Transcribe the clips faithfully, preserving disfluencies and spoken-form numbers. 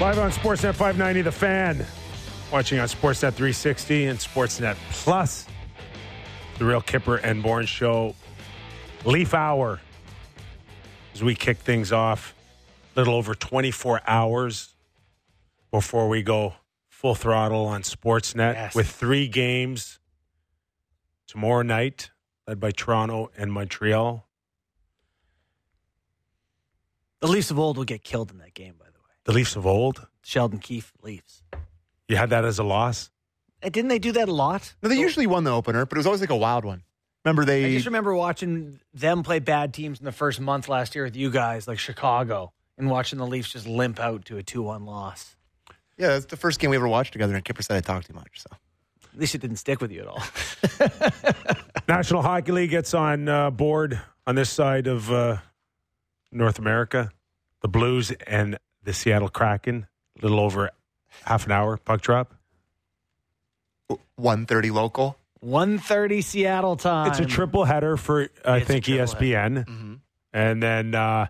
Live on Sportsnet five ninety, The Fan. Watching on Sportsnet three sixty and Sportsnet Plus. The Real Kipper and Bourne Show. Leaf Hour. As we kick things off, a little over twenty-four hours before we go full throttle on Sportsnet Yes. with three games tomorrow night, led by Toronto and Montreal. The Leafs of old will get killed in that game, by the way. The Leafs of old. Sheldon Keefe Leafs. You had that as a loss? Uh, Didn't they do that a lot? No, they usually won the opener, but it was always like a wild one. Remember they... I just remember watching them play bad teams in the first month last year with you guys, like Chicago, and watching the Leafs just limp out to a two one loss. Yeah, that's the first game we ever watched together, and Kipper said I talked too much. So At least it didn't stick with you at all. National Hockey League gets on uh, board on this side of uh, North America. The Blues and the Seattle Kraken. A little over half an hour puck drop. one thirty local. one thirty Seattle time. It's a triple header for, I It's a think, E S P N. Mm-hmm. And then uh,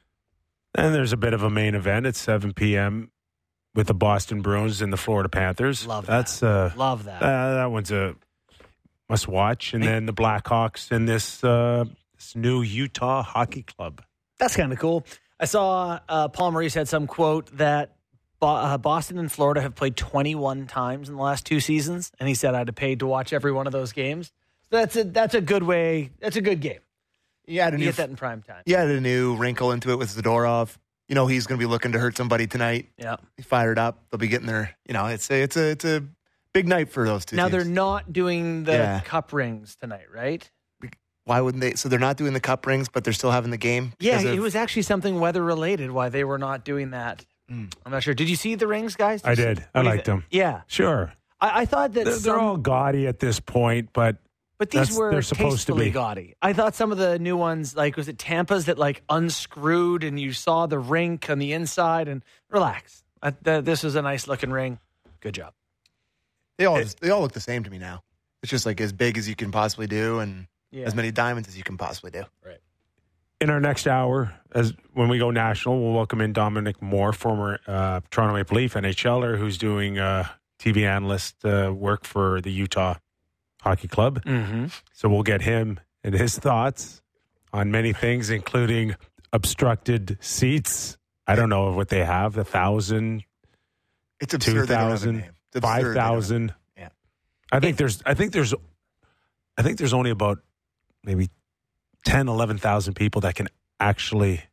then there's a bit of a main event at seven p.m. with the Boston Bruins and the Florida Panthers. Love that. That's, uh, Love that. Uh, that one's a must watch. And then the Blackhawks and this, uh, this new Utah Hockey Club. That's kind of cool. I saw uh, Paul Maurice had some quote that Bo- uh, Boston and Florida have played twenty-one times in the last two seasons, and he said I'd have paid to watch every one of those games. So that's a that's a good way. That's a good game. You add a You new, get that in prime time. you added a new wrinkle into it with Zadorov. You know he's going to be looking to hurt somebody tonight. Yeah. He fired up. They'll be getting their. You know, it's a it's a it's a big night for those two. Now teams. they're not doing the Yeah. cup rings tonight, right? Why wouldn't they? So they're not doing the cup rings, but they're still having the game. Yeah, because of- it was actually something weather related why they were not doing that. Mm. I'm not sure. Did you see the rings, guys? I you did. see- I what do you liked thi- them. Yeah, Sure. I, I thought that They're, some, they're all gaudy at this point, but but these that's- were they're supposed to tastefully be. gaudy. I thought some of the new ones, like was it Tampa's that like unscrewed and you saw the rink on the inside and relax. I, th- this was a nice looking ring. Good job. they all just, they all look the same to me now. It's just like as big as you can possibly do, and Yeah. as many diamonds as you can possibly do. Right. in our next hour, as when we go national, we'll welcome in Dominic Moore, former uh, Toronto Maple Leaf NHLer, who's doing uh, T V analyst uh, work for the Utah Hockey Club. Mm-hmm. So we'll get him and his thoughts on many things, including obstructed seats. I don't know what they have, a thousand, It's absurd. They don't have a 2,000, name. It's absurd they don't have a- five thousand. Yeah. I think there's, I think there's, I think there's only about maybe ten, eleven thousand people that can actually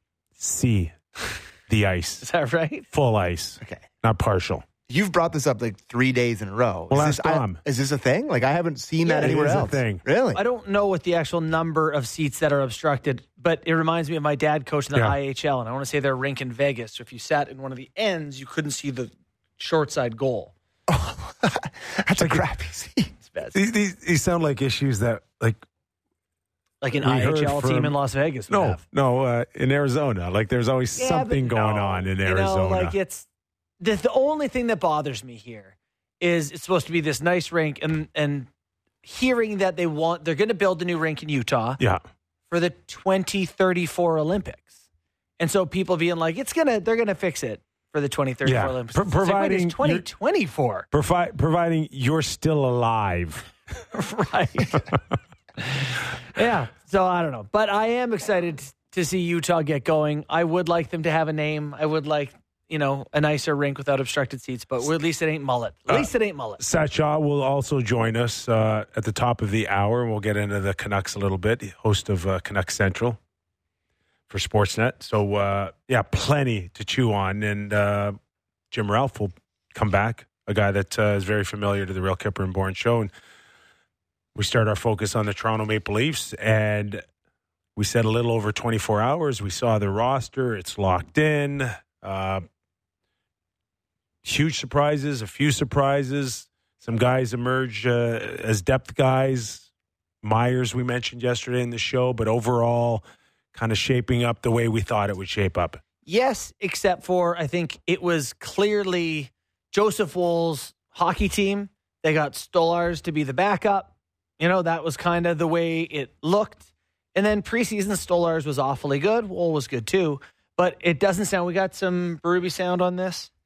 see the ice, Is that right? full ice, Okay. not partial. You've brought this up like three days in a row. Well, is, ask this, I- Dom. is this a thing? Like I haven't seen Yeah, that it anywhere is a else. thing. Really? I don't know what the actual number of seats that are obstructed, but it reminds me of my dad coaching the Yeah. I H L, and I want to say they're rink in Vegas. So if you sat in one of the ends, you couldn't see the short side goal. That's a crappy seat. It's bad. These, these, these sound like issues that, like, Like an we I H L heard team from- in Las Vegas would no, have. no, uh, in Arizona. Like, there's always Yeah, something but going no. on in You Arizona. know, like it's the, the only thing that bothers me here is it's supposed to be this nice rink, and and hearing that they want they're going to build a new rink in Utah yeah. for the twenty thirty-four Olympics, and so people being like, it's gonna they're gonna fix it for the twenty thirty-four Yeah. Olympics. Pro- It's like, wait, providing it's twenty twenty-four, Provi- providing you're still alive. right? Yeah. So I don't know, but I am excited to see Utah get going. I would like them to have a name. I would like, you know, a nicer rink without obstructed seats, but at least it ain't mullet. At Uh, least it ain't mullet. Sat Shaw will also join us uh, at the top of the hour, and we'll get into the Canucks a little bit, host of uh, Canucks Central for Sportsnet. So, uh, yeah, plenty to chew on. And uh, Jim Ralph will come back, a guy that uh, is very familiar to the Real Kipper and Bourne Show. And we start our focus on the Toronto Maple Leafs, and we said a little over twenty-four hours. We saw the roster. It's locked in. Uh, huge surprises, a few surprises. Some guys emerge uh, as depth guys. Myers, we mentioned yesterday in the show, but overall kind of shaping up the way we thought it would shape up. Yes, except for I think it was clearly Joseph Wool's hockey team. They got Stolars to be the backup. You know, that was kind of the way it looked. And then preseason, Stolars was awfully good. Wool was good too. But it doesn't sound, we got some Berube sound on this.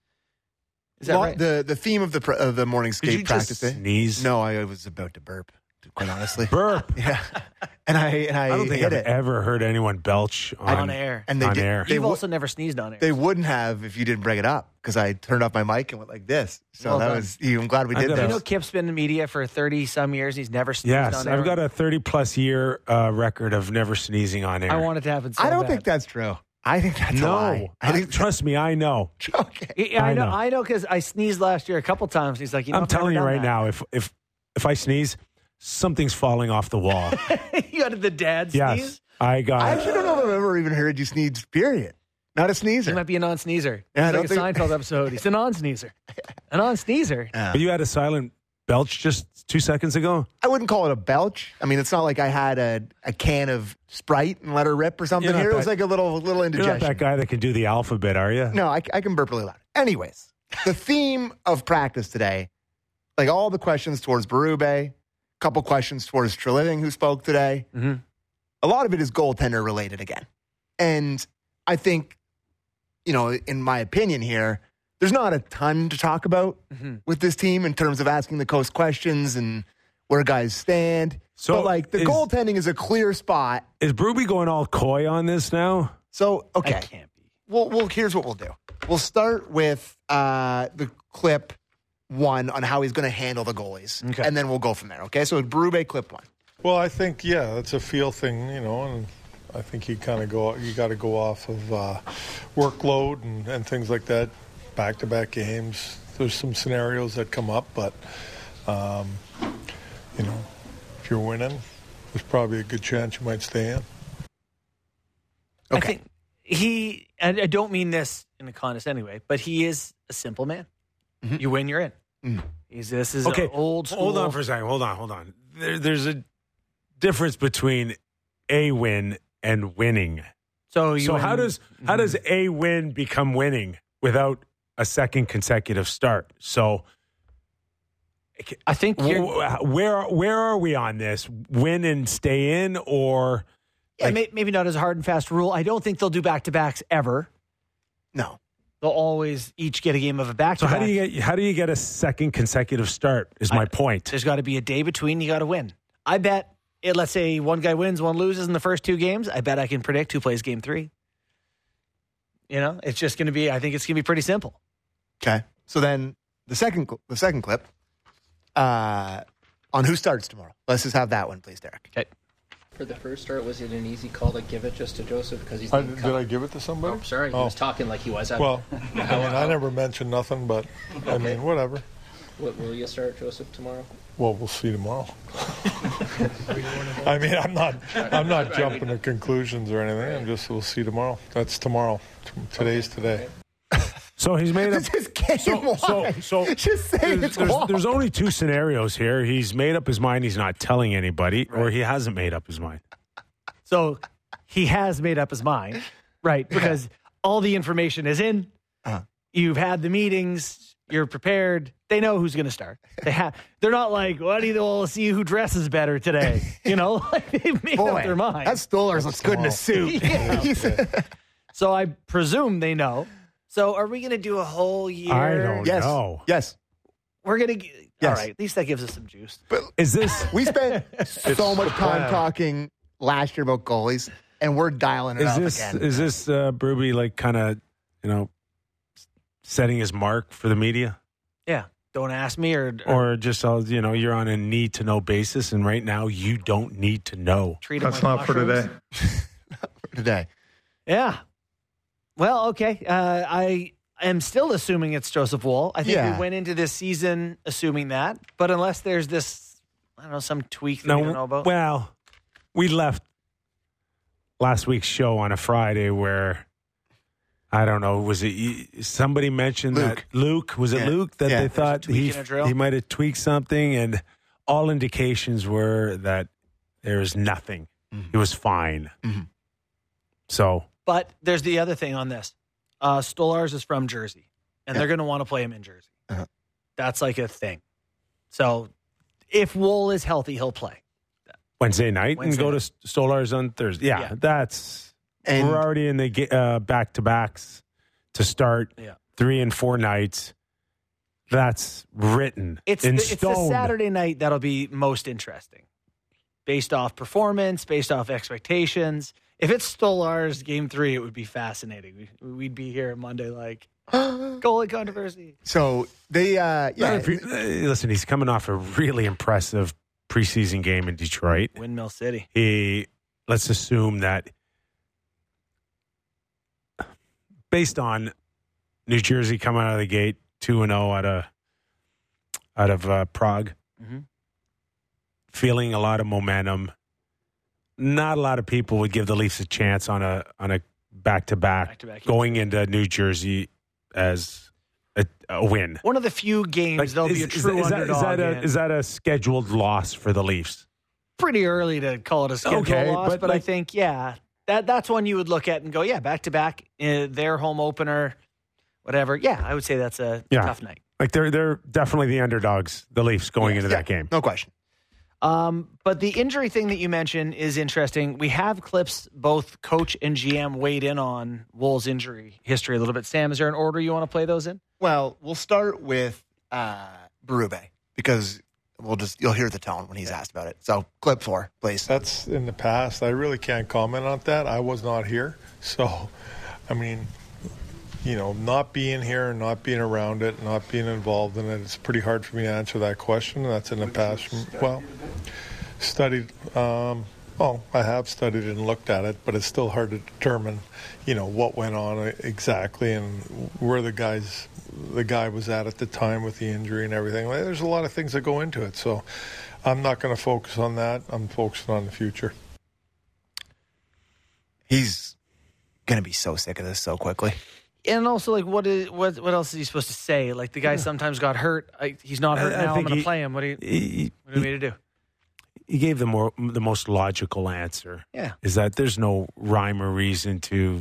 Is that Well, right? the the theme of the pr- of the morning Did you skate practice just day? sneeze? No, I was about to burp. Quite honestly, Burp. yeah. And I and I, I don't think hit I've it. ever heard anyone belch on, On air. And they on did- air. they You've wo- also never sneezed on air. They wouldn't have if you didn't bring it up because I turned off my mic and went like this. So Well that done. was. I'm glad we I did gotta- you that. know, Kip's been in media for thirty some years. He's never sneezed Yes, on air. I've got a thirty plus year uh, record of never sneezing on air. I wanted to happen. So I don't bad. think that's true. I think that's a no. lie. I think trust me, I know. okay. Yeah, I I know. know. I know because I sneezed last year a couple times. He's like, you know, I'm I've never telling you done right that. now, if if if I sneeze, something's falling off the wall. You got the dad Yes, sneeze. I got. I actually don't know if I've ever even heard you sneeze. Period. Not a sneezer. He might be a non-sneezer. Yeah, I It's like a don't think- Seinfeld episode. He's a non-sneezer. A non-sneezer. Yeah. But you had a silent belch just two seconds ago. I wouldn't call it a belch. I mean, it's not like I had a, a can of Sprite and let her rip or something You're not here. It was that- like a little little You're indigestion. not that guy that can do the alphabet, are you? No, I, I can burp really loud. Anyways, the theme of practice today, like all the questions towards Berube, a couple questions towards Treliving, who spoke today. Mm-hmm. A lot of it is goaltender related again. And I think, you know, in my opinion here, there's not a ton to talk about Mm-hmm. with this team in terms of asking the coast questions and where guys stand. So but like the is- goaltending is a clear spot. Is Bruby going all coy on this now? So, okay. That can't be. Well, well, here's what we'll do. We'll start with uh, the clip one on how he's going to handle the goalies, Okay. and then we'll go from there. Okay, so Berube clip one. Well, I think yeah, it's a feel thing, you know, and I think you kind of go, you got to go off of uh, workload and, and things like that. Back-to-back games, there's some scenarios that come up, but um, you know, if you're winning, there's probably a good chance you might stay in. I Okay. think he, and I don't mean this in a condescending way, but he is a simple man. Mhm. You win, you're in. Mhm. He's this is Okay, an old school. Hold on for a second. Hold on, hold on. There, there's a difference between a win and winning. So you So win- how does how does a win become winning without a second consecutive start? So I think you're, wh- where where are we on this? Win and stay in, or yeah, like- may, maybe not as a hard and fast rule. I don't think they'll do back to backs ever. No. They'll always each get a game of a back to so back. how do you get how do you get a second consecutive start? Is my I- point. There's got to be a day between. You got to win. I bet. It, let's say one guy wins, one loses in the first two games. I bet I can predict who plays game three. You know, it's just going to be. I think it's going to be pretty simple. Okay. So then the second cl- the second clip uh, on who starts tomorrow. Let's just have that one, please, Derek. Okay. For the first start, was it an easy call to give it just to Joseph because he's I, the did I give it to somebody? Oh, sorry, he Oh. was talking like he was. At, Well, I mean, I never mentioned nothing, but I mean, whatever. What, will you start Joseph tomorrow? Well, we'll see tomorrow. I mean, I'm not, I'm not jumping to conclusions or anything. I'm just, we'll see tomorrow. That's tomorrow. T- Today's today. So he's made up. This is game So, so, one. so Just say there's, it's there's, one. there's only two scenarios here. He's made up his mind. He's not telling anybody, or he hasn't made up his mind. So he has made up his mind, right? Because all the information is in. Uh-huh. You've had the meetings. You're prepared. They know who's going to start. They have. They're not like, "What do you want to see who dresses better today?" You know, like they've made Boy, up their mind. that Stolarz looks good in a suit. Yeah. He's- So I presume they know. So are we going to do a whole year? I don't yes. know. Yes. We're going to. All Yes. right. At least that gives us some juice. Is this? We spent so much the time plan. talking last year about goalies, and we're dialing it Is up this? again. Is this uh, Bruby like kind of, you know, setting his mark for the media, Yeah. Don't ask me or, or or just uh, you know you're on a need to know basis, and right now you don't need to know. treat 'em That's like not for mushrooms. today. today? Yeah. Well, okay. Uh, I am still assuming it's Joseph Woll. I think Yeah. we went into this season assuming that. But unless there's this, I don't know, some tweak that we don't know about. well, we left last week's show on a Friday where I don't know. Was it somebody mentioned Luke. that Luke? Was it Yeah. Luke that Yeah. they There's a thought tweak he in a drill? he might have tweaked something, and all indications were that there is nothing. Mhm. It was fine. Mhm. So But there's the other thing on this. Uh, Stolarz is from Jersey, and Yeah. they're going to want to play him in Jersey. Uh-huh. That's like a thing. So if Woll is healthy, he'll play. Wednesday night Wednesday and go to Stolarz on Thursday. Yeah, Yeah. that's And we're already in the ga- uh, back-to-backs to start Yeah. three and four nights. that's written It's in the, it's stone. the Saturday night that'll be most interesting, based off performance, based off expectations. If it's Stolarz game three, it would be fascinating. We, we'd be here Monday like goalie controversy. So they, uh, Yeah, yeah, if you- uh, listen, he's coming off a really impressive preseason game in Detroit. Windmill City. He, let's assume that based on New Jersey coming out of the gate two and zero out of out of uh, Prague, Mhm. feeling a lot of momentum. Not a lot of people would give the Leafs a chance on a on a back to back Back-to-back. going into New Jersey as a, a win. One of the few games Like, there'll is, be a is- true is that, underdog is that a in. is that a scheduled loss for the Leafs? Pretty early to call it a schedule Okay, loss, but but, I like- think, yeah, that that's one you would look at and go, yeah, back to back, uh, their home opener, whatever. Yeah, I would say that's a Yeah. tough night. Like they're they're definitely the underdogs, the Leafs going into yeah, that game. no question. Um, but the injury thing that you mentioned is interesting. We have clips both coach and G M weighed in on Wool's injury history a little bit. Sam, is there an order you want to play those in? Well, we'll start with uh, Berube because we'll just you'll hear the tone when he's asked about it. So, clip four, please. That's in the past. I really can't comment on that. I was not here. So, I mean, you know, not being here, not being around it, not being involved in it, it's pretty hard for me to answer that question. That's in the past. Well, studied, um, oh, I have studied it and looked at it, but it's still hard to determine, you know, what went on exactly and where the guys, the guy was at at the time with the injury and everything. There's a lot of things that go into it. So I'm not going to focus on that. I'm focusing on the future. He's going to be so sick of this so quickly. And also, like, what is what what else is he supposed to say? Like, the guy sometimes got hurt. I, he's not hurt I- I now. I'm think going to he- play him. What do you He, what do you want me to do? he gave the more the most logical answer. Yeah. Is that there's no rhyme or reason to,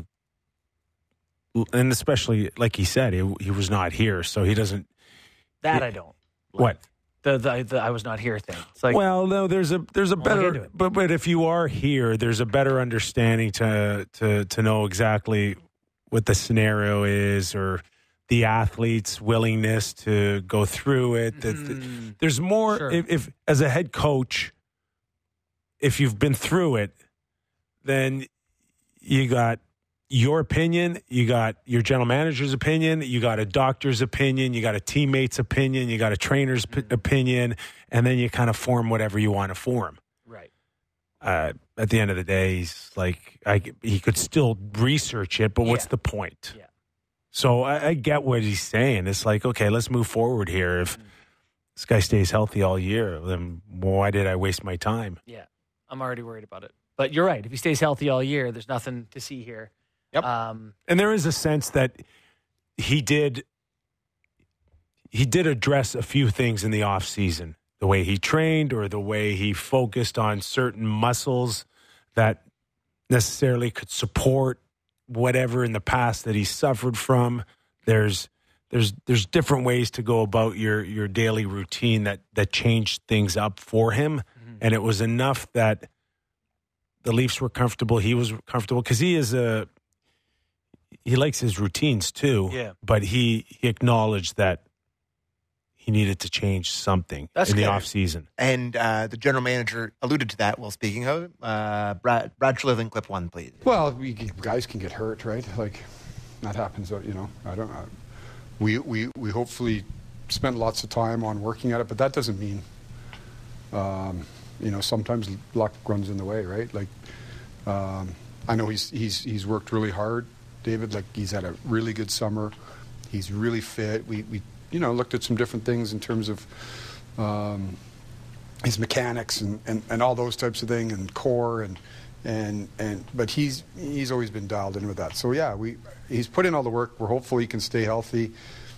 and especially like he said, he, he was not here, so he doesn't. That Yeah. I don't. What? The, the the I was not here thing. It's like, Well, no, there's a there's a I'll look into better, it. but but if you are here, there's a better understanding to to to know exactly what the scenario is or the athlete's willingness to go through it. That Mm. there's more. Sure. If, if as a head coach, if you've been through it, then you got your opinion, you got your general manager's opinion, you got a doctor's opinion, you got a teammate's opinion, you got a trainer's p- opinion, and then you kind of form whatever you want to form. right. Uh, at the end of the day, he's like, I, he could still research it, but what's Yeah. the point? Yeah. So I, I get what he's saying. It's like, okay, let's move forward here. If this guy stays healthy all year, then why did I waste my time? Yeah. I'm already worried about it. But you're right. If he stays healthy all year, there's nothing to see here. Yep. Um, And there is a sense that he did he did address a few things in the off season, the way he trained or the way he focused on certain muscles that necessarily could support whatever in the past that he suffered from. There's there's there's different ways to go about your your daily routine that that changed things up for him, and it was enough that the Leafs were comfortable. He was comfortable because he is a he likes his routines too. Yeah. But he, he acknowledged that he needed to change something That's in the good. off season. And uh, the general manager alluded to that while speaking of it. Uh, Brad, Brad Treliving, clip one, please. Well, we, guys can get hurt, right? Like that happens. You know, I don't. Uh, we we we hopefully spend lots of time on working at it, but that doesn't mean. Um, you know, sometimes luck runs in the way, right? Like, um, I know he's he's he's worked really hard, David. Like he's had a really good summer. He's really fit. We we you know looked at some different things in terms of. Um, his mechanics and, and, and all those types of things and core and and and but he's he's always been dialed in with that. So yeah, we he's put in all the work. We're hopeful he can stay healthy.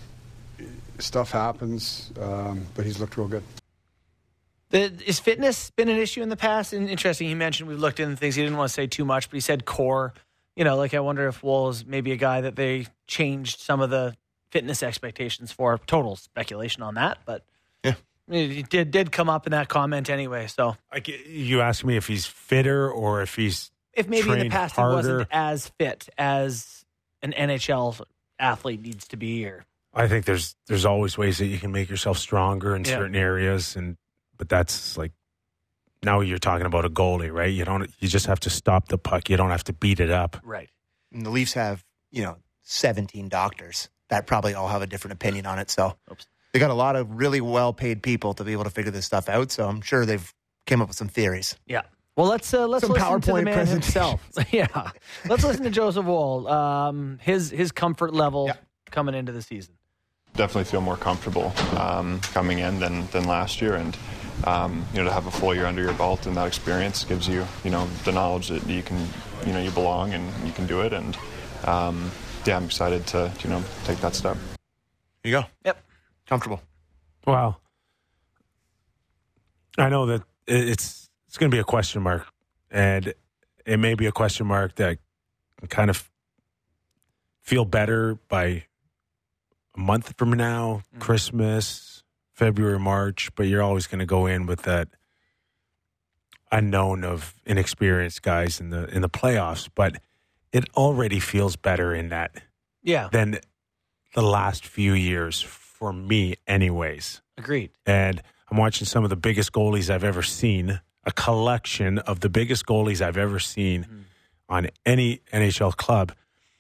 Stuff happens, um, but he's looked real good. The, is fitness been an issue in the past? And interesting, he mentioned we've looked into things. He didn't want to say too much, but he said core. You know, like I wonder if Wool is maybe a guy that they changed some of the fitness expectations for. Total speculation on that, but Yeah. it did did come up in that comment anyway. So Like you asked me if he's fitter or if he's if maybe in the trained past harder. he wasn't as fit as an N H L athlete needs to be, or I think there's there's always ways that you can make yourself stronger in Yeah. certain areas, and but that's like now you're talking about a goalie, right? You don't you just have to stop the puck. You don't have to beat it up. Right. And the Leafs have, you know, seventeen doctors that probably all have a different opinion on it. So Oops. they got a lot of really well-paid people to be able to figure this stuff out. So I'm sure they've came up with some theories. Yeah. Well, let's uh, let's Some listen to the PowerPoint man presentation. himself. Yeah. Let's listen to Joseph Woll. Um, his his comfort level Yeah. coming into the season. Definitely feel more comfortable um, coming in than, than last year, and um, you know, to have a full year under your belt and that experience gives you you know the knowledge that you can you know you belong and you can do it, and um, yeah, I'm excited to you know take that step. Here you go. Yep. Comfortable. Well, I know that it's it's going to be a question mark, and it may be a question mark that can kind of feel better by a month from now, Mm-hmm. Christmas, February, March, but you're always going to go in with that unknown of inexperienced guys in the in the playoffs. But it already feels better in that Yeah. than the last few years for me, anyways. Agreed. And I'm watching some of the biggest goalies I've ever seen, a collection of the biggest goalies I've ever seen Mm-hmm. on any N H L club.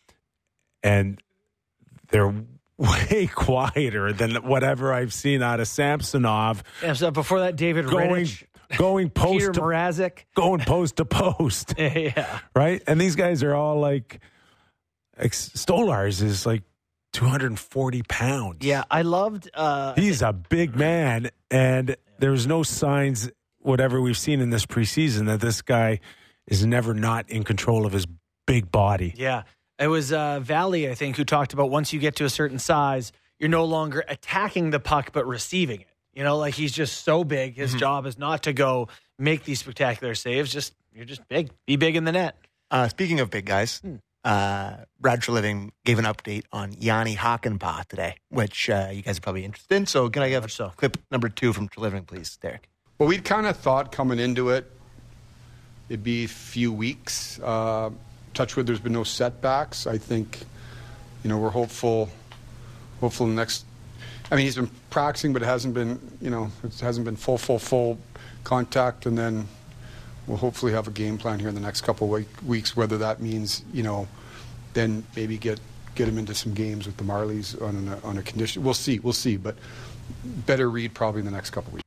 And they're way quieter than whatever I've seen out of Samsonov Yeah, so before that, David going Rittich, going Peter post to, Mrazek. going post to post, Yeah. right? And these guys are all like, like Stolarz is like two hundred forty pounds. Yeah. I loved. Uh, He's a big man, and there's no signs, whatever we've seen in this preseason, that this guy is never not in control of his big body. Yeah. It was uh, Valley, I think, who talked about once you get to a certain size, you're no longer attacking the puck, but receiving it. You know, like he's just so big. His job is not to go make these spectacular saves. Just you're just big. Be big in the net. Uh, speaking of big guys, uh, Brad Treliving gave an update on Yanni Hakanpää today, which uh, you guys are probably interested in. So can I have Much so. clip number two from Treliving, please, Derek? Well, we'd kind of thought coming into it, it'd be a few weeks. Uh, touch wood, there's been no setbacks. I think, you know, we're hopeful, hopeful the next, I mean, he's been practicing, but it hasn't been, you know, it hasn't been full, full, full contact. And then we'll hopefully have a game plan here in the next couple of week, weeks, whether that means, you know, then maybe get, get him into some games with the Marlies on a, on a condition. We'll see, we'll see, but better read probably in the next couple of weeks.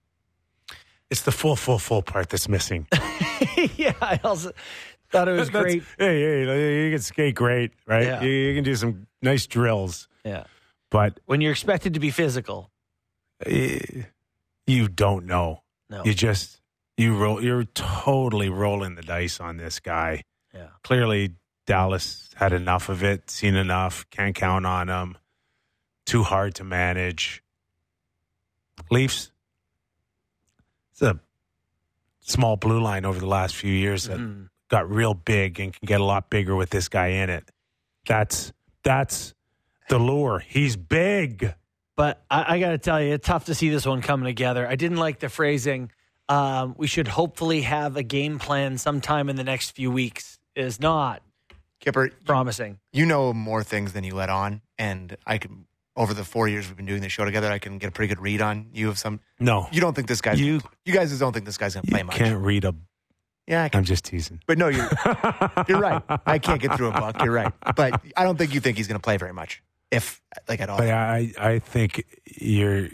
It's the full, full, full part that's missing. Yeah. I also thought it was That's- great. Hey, hey, you can skate great, right? Yeah. You, you can do some nice drills, Yeah. but When you're expected to be physical. eh, you don't know. No. You just you roll. You're totally rolling the dice on this guy. Yeah. Clearly, Dallas had enough of it, seen enough, can't count on him. Too hard to manage. Leafs, it's a small blue line over the last few years that Mhm. got real big and can get a lot bigger with this guy in it. That's that's the lure. He's big. But I, I got to tell you, it's tough to see this one coming together. I didn't like the phrasing. Um, we should hopefully have a game plan sometime in the next few weeks. Is not Kipper, promising. you know more things than you let on, and I can, over the four years we've been doing this show together, I can get a pretty good read on you of some. No, You don't think this guy's, You- you guys just don't think this guy's going to play you much. can't read a. Yeah, I can. I'm just teasing. But no, you're, you're right. I can't get through a book. You're right. But I don't think you think he's going to play very much, if, like, at all. But I, I think you're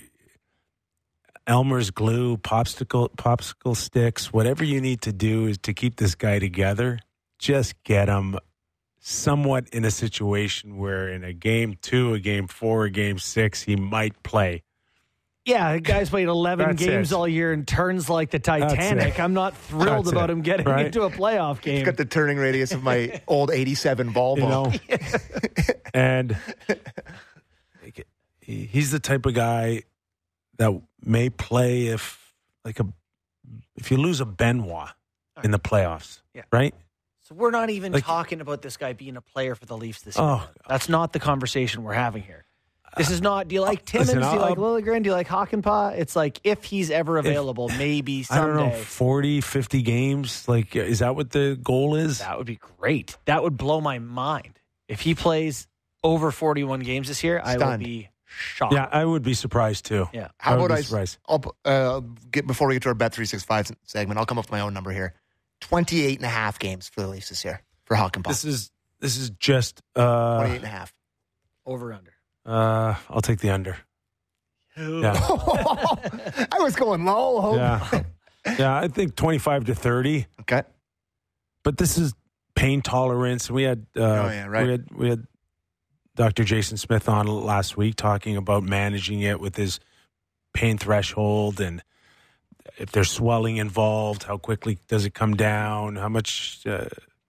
Elmer's glue, popsicle, popsicle sticks, whatever you need to do is to keep this guy together. Just get him somewhat in a situation where in a game two, a game four, a game six, he might play. Yeah, the guy's played eleven That's games it. all year and turns like the Titanic. it. I'm not thrilled That's about it, him getting right? into a playoff He's game. got the turning radius of my old eighty-seven Volvo. You know, and he's the type of guy that may play if, like a, if you lose a Benoit in the playoffs, Yeah. right? So we're not even Like- talking about this guy being a player for the Leafs this year. Oh. That's not the conversation we're having here. This is not, do you like Timmins? Listen, do you I'll- like Liljegren? Do you like Hakanpää? It's like if he's ever available, maybe I don't someday. know, forty, fifty games. Like, is that what the goal is? That would be great. That would blow my mind. If he plays over forty-one games this year, I will Stunned. be shocked. Yeah, I would be surprised too. Yeah. How I would about be I? surprised. I'll, uh, get before we get to our Bet three sixty-five segment. I'll come up with my own number here. twenty-eight and a half games for the Leafs this year for Halkenpää. This is this is just. Uh, twenty-eight and a half. Over under. uh, I'll take the under. Yeah, I was going low. Hope. yeah, yeah. I think twenty-five to thirty. Okay. But this is pain tolerance. We had uh, Oh, yeah, right. we had we had Doctor Jason Smith on last week talking about managing it with his pain threshold and if there's swelling involved, how quickly does it come down? How much? Uh,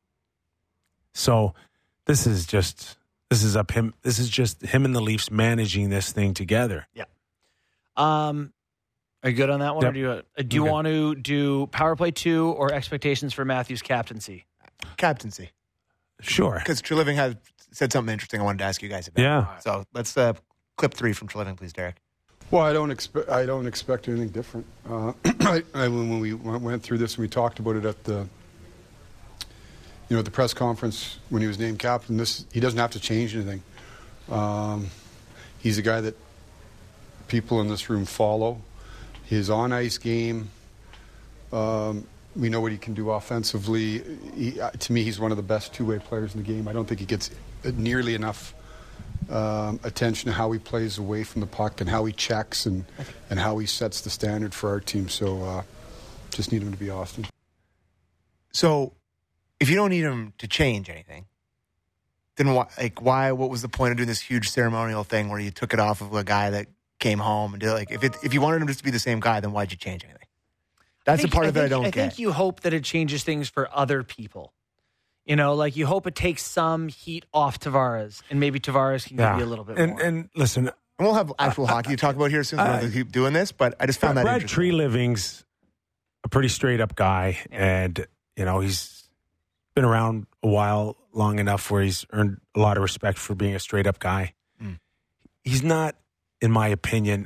so this is just this is up him. This is just him and the Leafs managing this thing together. Um, are you good on that one? Yep. Or do you, uh, do you Okay. want to do power play two or expectations for Matthews' captaincy? Captaincy. Sure. Because Treliving had said something interesting I wanted to ask you guys about. Yeah. So let's uh, clip three from Treliving, please, Derek. Well, I don't expect I don't expect anything different. Uh, I, I, when we went through this and we talked about it at the you know the press conference when he was named captain, this he doesn't have to change anything. Um, he's a guy that people in this room follow. His on ice game. Um, we know what he can do offensively. He, uh, to me, he's one of the best two-way players in the game. I don't think he gets nearly enough um, attention to how he plays away from the puck and how he checks and, and how he sets the standard for our team. So uh, just need him to be Austin. So if you don't need him to change anything, then why, like, why, what was the point of doing this huge ceremonial thing where you took it off of a guy that came home and did like, if it, if you wanted him just to be the same guy, then why'd you change anything? That's I think, the part of it I think- don't I get. think you hope that it changes things for other people. You know, like you hope it takes some heat off Tavares, and maybe Tavares can give you a little bit and, more. And listen, And we'll have actual hockey to talk about here soon. So uh, we'll keep doing this, but I just found that Brad interesting. Tree Living's a pretty straight up guy, and you know he's been around a while, long enough where he's earned a lot of respect for being a straight up guy. Mm. He's not, in my opinion,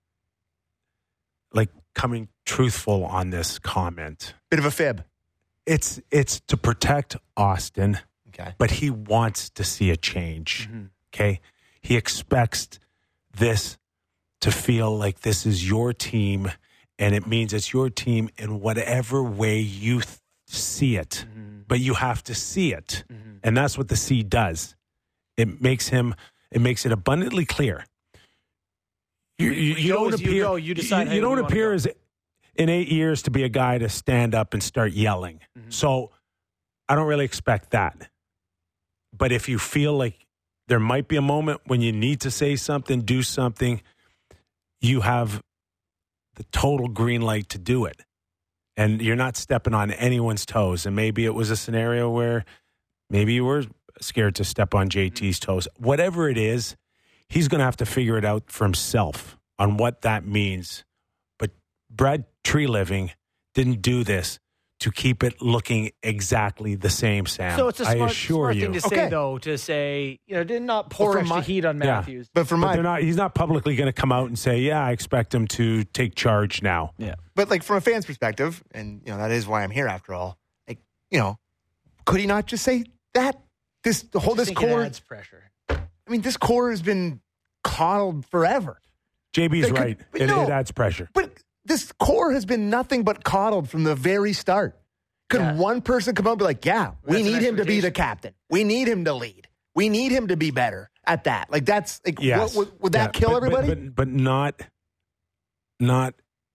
like coming truthful on this comment. Bit of a fib. It's it's to protect Austin, Okay. but he wants to see a change. Mhm. Okay, he expects this to feel like this is your team, and it means it's your team in whatever way you th- see it. Mhm. But you have to see it, Mhm. and that's what the C does. It makes him. It makes it abundantly clear. You, you, you You don't as you appear. go, you decide how you you don't wanna appear go. as in eight years to be a guy to stand up and start yelling. Mhm. So I don't really expect that. But if you feel like there might be a moment when you need to say something, do something, you have the total green light to do it. And you're not stepping on anyone's toes. And maybe it was a scenario where maybe you were scared to step on J T's toes. Whatever it is, he's going to have to figure it out for himself on what that means. But Brad Tree Living didn't do this to keep it looking exactly the same, Sam. So it's a I smart, assure smart you. thing to say, Okay. though, to say, you know, did not pour from extra my- heat on Yeah. Matthews. But for But my, they're not, he's not publicly going to come out and say, yeah, I expect him to take charge now. Yeah. but like from a fan's perspective, and you know that is why I'm here after all. Like, you know, could he not just say that this the whole I this think it core? adds pressure. I mean, this core has been coddled forever. J B's They could- right. but It, no. it adds pressure. But this core has been nothing but coddled from the very start. Could Yeah. one person come up and be like, yeah, we That's an need him to be the expectation. captain. We need him to lead. We need him to be better at that. Like, that's, like, Yes. what, would, would that Yeah, kill but- everybody? But, but, but not, not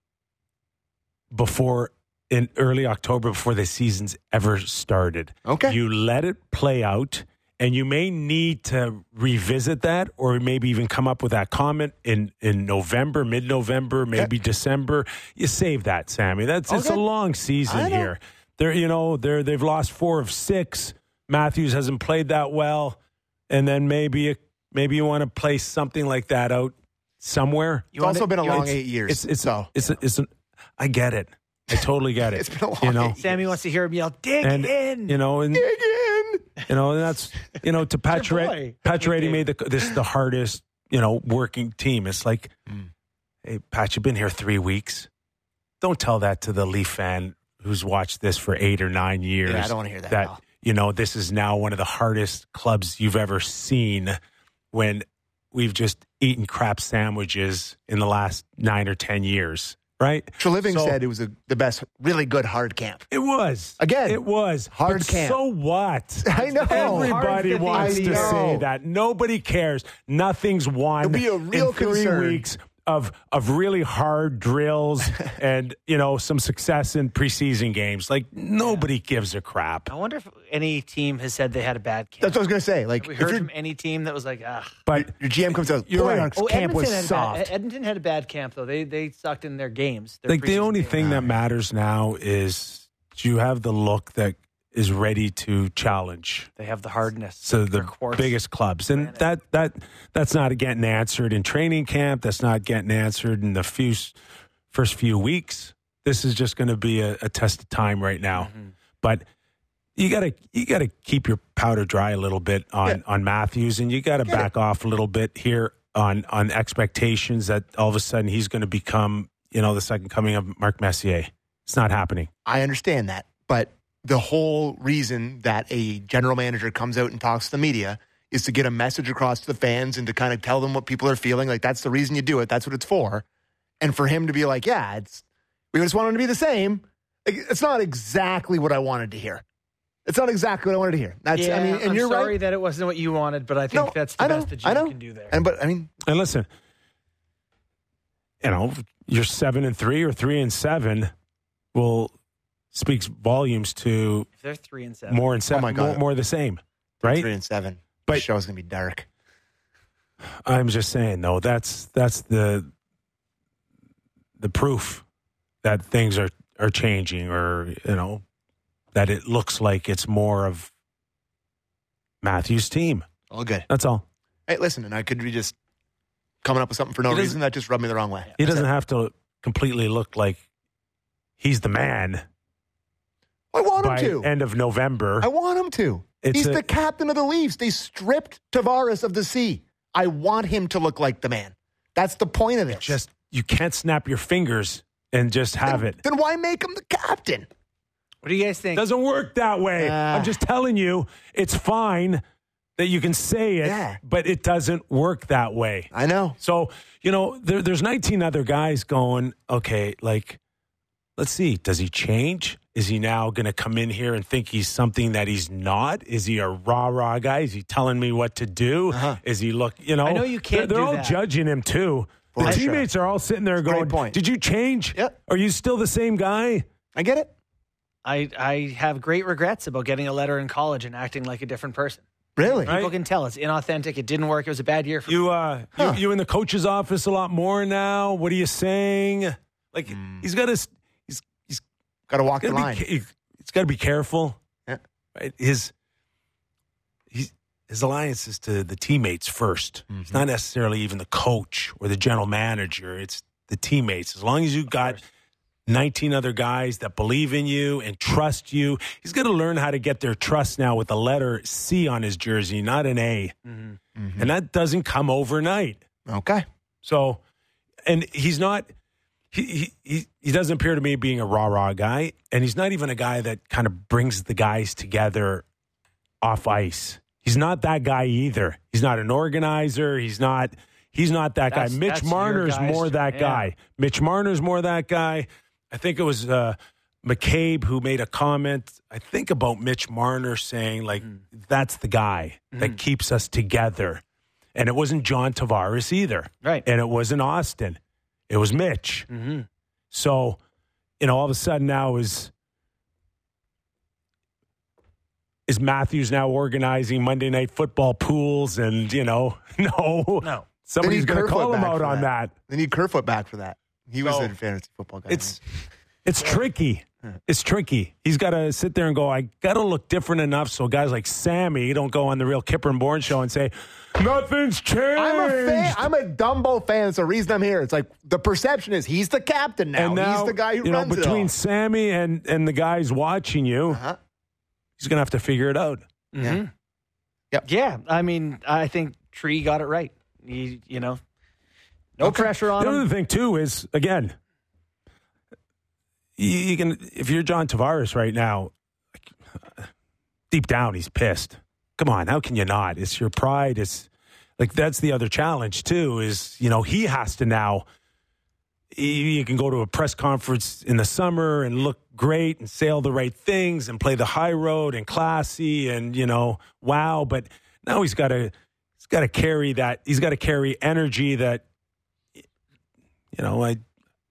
before in early October, before the season's ever started. Okay. You let it play out, and you may need to revisit that, or maybe even come up with that comment in, in November, mid-November, maybe December. You save that, Sammy. That's it's a Okay. long season I know. here. They're you know they're they've lost four of six. Matthews hasn't played that well, and then maybe maybe you want to play something like that out somewhere. it's also been a You- long it's- eight years. It's it's so. it's it's an, I get it. I totally get it. It's been a long you know, eight Sammy wants to hear him yell, dig and in. you know, and Dig in. you know, and that's you know, to boy. Pacioretty, Pacioretty made the this is the hardest you know working team. It's like, Mm. hey, Pat, you've been here three weeks. Don't tell that to the Leaf fan who's watched this for eight or nine years. Yeah, I don't want to hear that. That at all. you know, this is now one of the hardest clubs you've ever seen. when we've just eaten crap sandwiches in the last nine or ten years, right? Treliving So- said it was a, the best, really good hard camp. It was. Again, It was. hard But camp. So what? I know. Everybody Hard wants I to know. say that. Nobody cares. Nothing's won. It'll be a real in three concern. weeks of of really hard drills and, you know, some success in preseason games. Like, nobody gives a crap. I wonder if any team has said they had a bad camp. That's what I was going to say. Like, Have we if heard you're- from any team that was like, ah. But your G M comes out, You're boy, right. our Oh, camp was Edmonton had, a soft. bad, Edmonton had a bad camp, though. They they sucked in their games. Their like the preseason only games. thing that matters now is do you have the look that is ready to challenge They have the hardness. so the Their quartz. biggest clubs, and Granite. that that that's not getting answered in training camp. That's not getting answered in the few first few weeks. This is just going to be a, a test of time right now. Mm-hmm. But you gotta you gotta keep your powder dry a little bit on Yeah. on Matthews, and you got to Get back off a little bit here on on expectations that all of a sudden he's going to become, you know, the second coming of Marc Messier. It's not happening. I understand that. But the whole reason that a general manager comes out and talks to the media is to get a message across to the fans and to kind of tell them what people are feeling. Like, that's the reason you do it. That's what it's for. And for him to be like, yeah, it's we just want him to be the same. Like, it's not exactly what I wanted to hear. It's not exactly what I wanted to hear. That's, Yeah, I mean, and I'm you're sorry right. that it wasn't what you wanted, but I think No, that's the I know, best the I G M know. can do there. And but I mean, And listen, you know, you're seven and three or three and seven will speaks volumes to if they're three and seven, more and seven, Oh my God. more, more the same, right? three and seven. But- the show's gonna be dark. I'm just saying, though, that's that's the the proof that things are are changing, or you know, that it looks like it's more of Matthews' team. All good. That's all. Hey, listen, and I could be just coming up with something for no He doesn't- reason that just rubbed me the wrong way. He doesn't have to completely look like he's the man I want him by to. end of November. I want him to. It's He's a- the captain of the Leafs. They stripped Tavares of the sea. I want him to look like the man. That's the point of this. Just you can't snap your fingers and just have then, it. Then why make him the captain? what do you guys think? Doesn't work that way. Ah. I'm just telling you, it's fine that you can say it, Yeah. but it doesn't work that way. I know. So, you know, there, there's nineteen other guys going, okay, like, let's see, does he change? Is he now going to come in here and think he's something that he's not? Is he a rah-rah guy? Is he telling me what to do? Uh-huh. Is he look, you know? I know you can't They're, they're do all that. judging him, too. For The sure. teammates are all sitting there Great going, point. did you change? Yep. Are you still the same guy? I get it. I I have great regrets about getting a letter in college and acting like a different person. Really? Right. People can tell it's inauthentic. It didn't work. It was a bad year for me. You, uh, Huh. you, you in the coach's office a lot more now? What are you saying? Like, he's got to, he's, he's Got to walk the gotta be, line. ca- he's got to be careful. Yeah. Right? His, he's, his alliance is to the teammates first. Mm-hmm. It's not necessarily even the coach or the general manager. It's the teammates. As long as you got nineteen other guys that believe in you and trust you, he's got to learn how to get their trust now with the letter C on his jersey, not an A. Mm-hmm. And that doesn't come overnight. Okay. So, and he's not, he, he, he, he doesn't appear to me being a rah-rah guy, and he's not even a guy that kind of brings the guys together off ice. He's not that guy either. He's not an organizer. He's not, he's not that That's- guy. Mitch that's your Marner's guys, more that yeah. guy. Mitch Marner's more that guy. I think it was uh, McCabe who made a comment, I think, about Mitch Marner saying, like, Mm. that's the guy that keeps us together. And it wasn't John Tavares either. Right. And it wasn't Austin. It was Mitch. Mm-hmm. So, you know, all of a sudden now is is Matthews now organizing Monday Night Football pools and, you know, no. No. Somebody's They need going to Kerfoot call him back out for on that. They need Kerfoot back for that. He was So, a fantasy football guy. It's it's tricky. It's tricky. He's got to sit there and go, I got to look different enough so guys like Sammy don't go on the Real Kipper and Bourne show and say, nothing's changed. I'm a fan. I'm a Dumbo fan. It's the reason I'm here. It's like the perception is he's the captain now. and now, he's the guy who you know, runs between it all. Sammy and, and the guys watching you, Uh-huh. he's going to have to figure it out. Mm-hmm. Yep. Yeah, I mean, I think Tree got it right. You, you know, no Okay. pressure on The him. other thing too is, again, you, you can if you're John Tavares right now, like, deep down he's pissed. Come on, how can you not? It's your pride. It's Like, that's the other challenge, too, is, you know, he has to now, you can go to a press conference in the summer and look great and say all the right things and play the high road and classy and, you know, wow. But now he's got to, he's got to carry that, he's got to carry energy that, you know, I,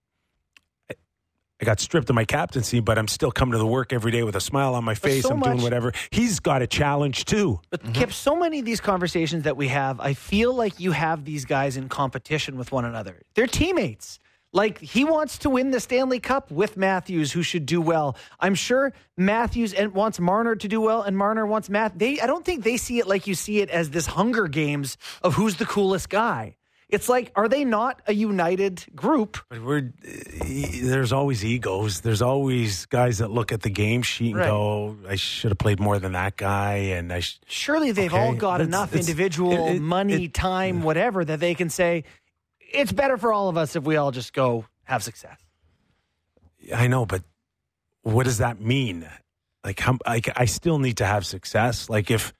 I got stripped of my captaincy, but I'm still coming to the work every day with a smile on my face. so I'm much, doing whatever. He's got a challenge, too. But, mm-hmm. Kip, so many of these conversations that we have, I feel like you have these guys in competition with one another. They're teammates. Like, he wants to win the Stanley Cup with Matthews, who should do well. I'm sure Matthews wants Marner to do well, and Marner wants Matt. They, I don't think they see it like you see it as this Hunger Games of who's the coolest guy. It's like, are they not a united group? But we're there's always egos. There's always guys that look at the game sheet and right. go, I should have played more than that guy. And I sh- Surely they've okay, all got it's, enough it's, individual it, it, money, it, time, whatever, that they can say, it's better for all of us if we all just go have success. I know, but what does that mean? Like, how, like I still need to have success. Like, if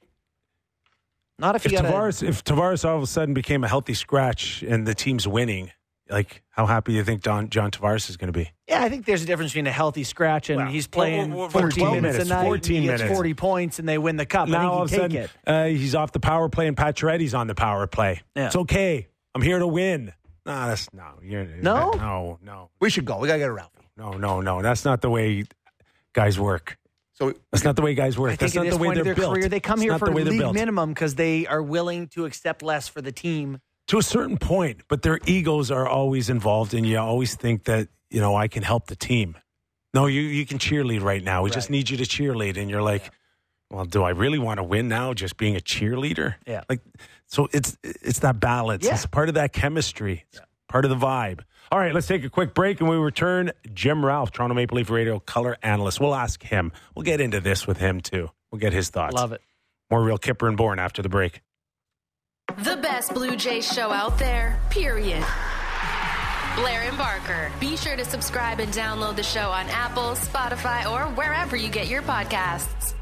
Not if, if you gotta, Tavares, if Tavares all of a sudden became a healthy scratch and the team's winning, like, how happy do you think Don, John Tavares is going to be? Yeah, I think there's a difference between a healthy scratch and well, he's playing well, well, well, fourteen minutes, minutes a night. fourteen and he gets minutes. forty points and they win the cup. Now all I of think a he can sudden, take it. uh, he's off the power play and Pacioretty's on the power play. Yeah. It's okay. I'm here to win. No, that's no. You're, No? no, no, We should go. We got to get a Ralphie. no, no, no. That's not the way guys work. So That's not the way guys work. I think That's at not this the way point they're of their built. career, they come It's here not for the way they're league built. minimum because they are willing to accept less for the team. To a certain point, but their egos are always involved, and you always think that, you know, I can help the team. No, you you can cheerlead right now. We Right. just need you to cheerlead, and you're like, well, do I really want to win now? Just being a cheerleader, Yeah. Like, so it's it's that balance. Yeah. It's part of that chemistry. It's part of the vibe. All right, let's take a quick break, and when we return, Jim Ralph, Toronto Maple Leaf Radio color analyst. We'll ask him. We'll get into this with him too. We'll get his thoughts. Love it. More Real Kipper and Bourne after the break. The best Blue Jays show out there, period. Blair and Barker. Be sure to subscribe and download the show on Apple, Spotify, or wherever you get your podcasts.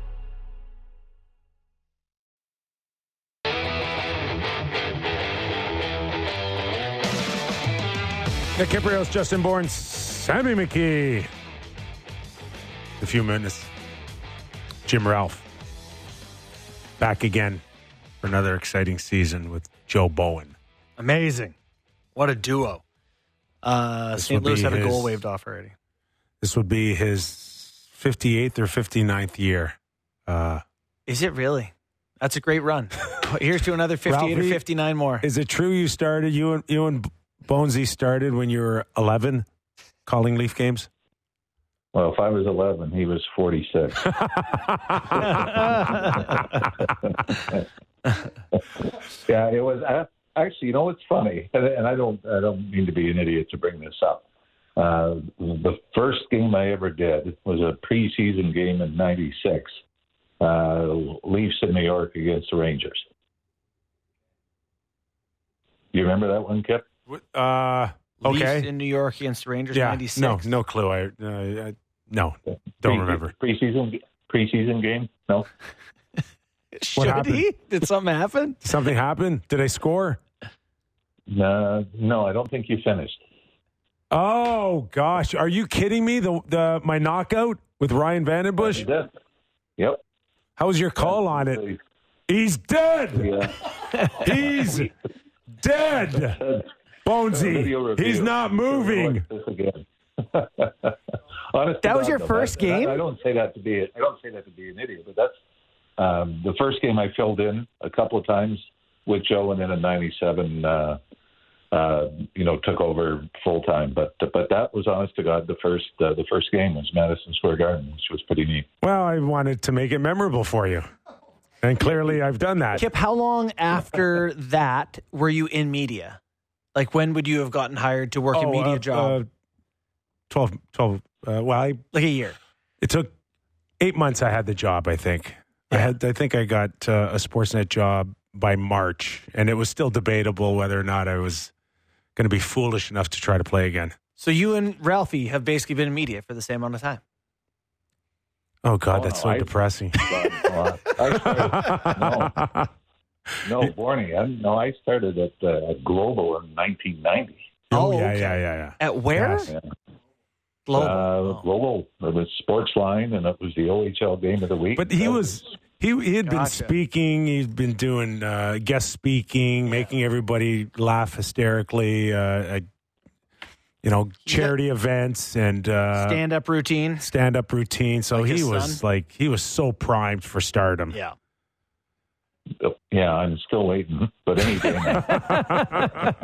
Nick Kiprios, Justin Bourne, Sammy McKee. A few minutes. Jim Ralph. Back again for another exciting season with Joe Bowen. Amazing. What a duo. Uh, This Saint would Louis be had a his- goal waved off already. This would be his fifty-eighth or fifty-ninth year. Uh, Is it really? That's a great run. Here's to another fifty-eight Ralphie, or fifty-nine more. is it true you started, you and, you and Bonesy started when you were eleven calling Leaf games? Well, if I was eleven, he was forty-six. Yeah, it was uh, actually. You know, it's funny, and, and I don't. I don't mean to be an idiot to bring this up. Uh, the first game I ever did was a preseason game in ninety-six. Uh, Leafs in New York against the Rangers. You remember that one, Kip? Uh, okay. Leafs in New York against Rangers, yeah. ninety-six. No, no clue. I, uh, I no, don't Pre- remember. Preseason preseason game? No. Should happened? he? Did something happen? Something happened? Did I score? No, no, I don't think you finished. Oh gosh, are you kidding me? The the my knockout with Ryan Vandenbush. You did. Yep. How was your call on it? He's dead. Yeah. He's dead. Bonesy. Video review. He's not moving. This again. Honest That to was God, your though, first that- game? I, I don't say that to be. I don't say that to be an idiot, but that's um, the first game I filled in a couple of times with Joe, and then in ninety-seven, uh, uh, you know, took over full time. But but that was, honest to God, the first uh, the first game was Madison Square Garden, which was pretty neat. Well, I wanted to make it memorable for you, and clearly I've done that. Kip, how long after that were you in media? Like, when would you have gotten hired to work a Oh, media uh, job? Uh, twelve, twelve. Uh, well, I, like a year. it took eight months. I had the job. I think. I had. I think I got uh, a Sportsnet job by March, and it was still debatable whether or not I was going to be foolish enough to try to play again. So you and Ralphie have basically been in media for the same amount of time. Oh God, Oh, that's no, so I- depressing. God, well, I started, no. No, Borny. I, no, I started at, uh, at Global in nineteen ninety. Oh, Oh, yeah, okay. yeah, yeah, yeah. At where? Yes. Yeah. Global. Uh, Oh. Global. It was Sportsline, and it was the O H L game of the week. But he That was he he had been Gotcha. speaking. He'd been doing uh, guest speaking, making everybody laugh hysterically. Uh, uh, you know, charity events and uh, Stand-up routine. stand-up routine. So Like he his was son? like he was so primed for stardom. Yeah. Yeah, I'm still waiting. But any day now.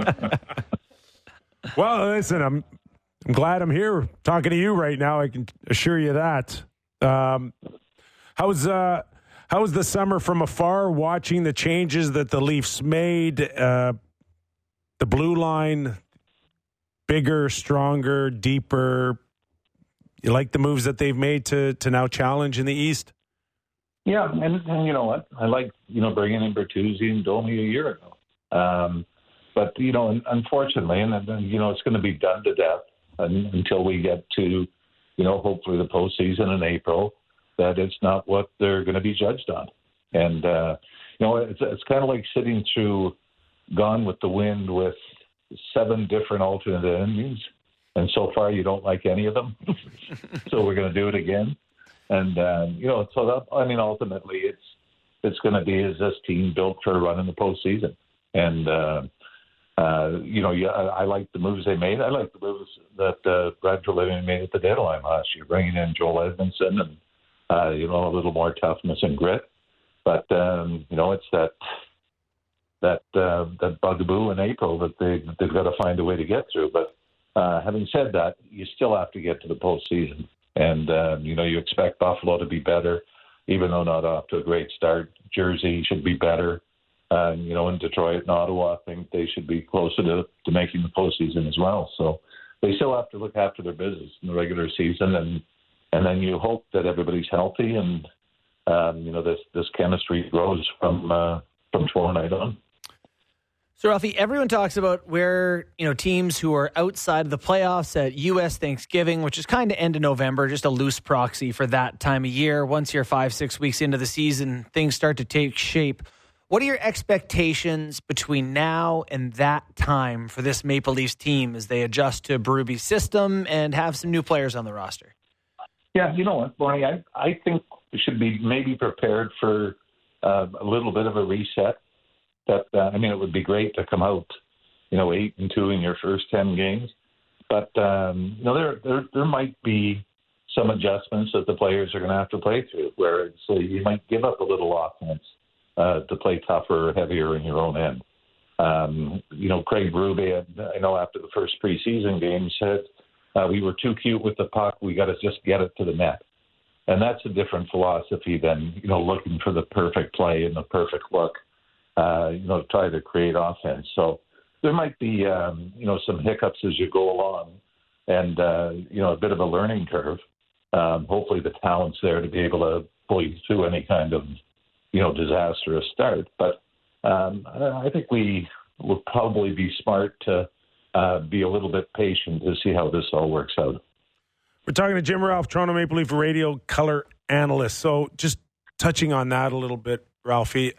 Well, listen, I'm I'm glad I'm here talking to you right now. I can assure you that. Um, how's uh how was the summer from afar? Watching the changes that the Leafs made, uh, the blue line, bigger, stronger, deeper. You like the moves that they've made to to now challenge in the East? Yeah, and, and you know what? I like, you know, bringing in Bertuzzi and Domi a year ago. Um, but, you know, unfortunately, and, and you know, it's going to be done to death until we get to, you know, hopefully the postseason in April, that it's not what they're going to be judged on. And, uh, you know, it's, it's kind of like sitting through Gone with the Wind with seven different alternate endings. And so far you don't like any of them. So we're going to do it again. And, uh, you know, so that, I mean, ultimately it's it's going to be, is this team built for a run in the postseason? And, uh, uh, you know, yeah, I, I like the moves they made. I like the moves that uh, Brad Treliving made at the deadline last year, bringing in Joel Edmondson and, uh, you know, a little more toughness and grit. But, um, you know, it's that that uh, that bugaboo in April that they, they've got to find a way to get through. But uh, having said that, you still have to get to the postseason. And, uh, you know, you expect Buffalo to be better, even though not off to a great start. Jersey should be better. Uh, you know, in Detroit and Ottawa, I think they should be closer to, to making the postseason as well. So they still have to look after their business in the regular season. And and then you hope that everybody's healthy and, um, you know, this, this chemistry grows from, uh, from tomorrow night on. So, Ralphie, everyone talks about where, you know, teams who are outside of the playoffs at U S Thanksgiving, which is kind of end of November, just a loose proxy for that time of year. Once you're five, six weeks into the season, things start to take shape. What are your expectations between now and that time for this Maple Leafs team as they adjust to Berube's system and have some new players on the roster? Yeah, you know what, Barney, I, I think we should be maybe prepared for uh, a little bit of a reset. That uh, I mean, it would be great to come out, you know, eight and two in your first ten games, but um, you know, there, there there might be some adjustments that the players are going to have to play through, where it's, uh, you might give up a little offense uh, to play tougher or heavier in your own end. Um, you know, Craig Berube, I know after the first preseason game said uh, we were too cute with the puck. We got to just get it to the net, and that's a different philosophy than, you know, looking for the perfect play and the perfect look. Uh, you know, try to create offense. So there might be, um, you know, some hiccups as you go along and, uh, you know, a bit of a learning curve. Um, hopefully the talent's there to be able to pull you through any kind of, you know, disastrous start. But um, I think we will probably be smart to uh, be a little bit patient to see how this all works out. We're talking to Jim Ralph, Toronto Maple Leaf radio color analyst. So just touching on that a little bit, Ralphie,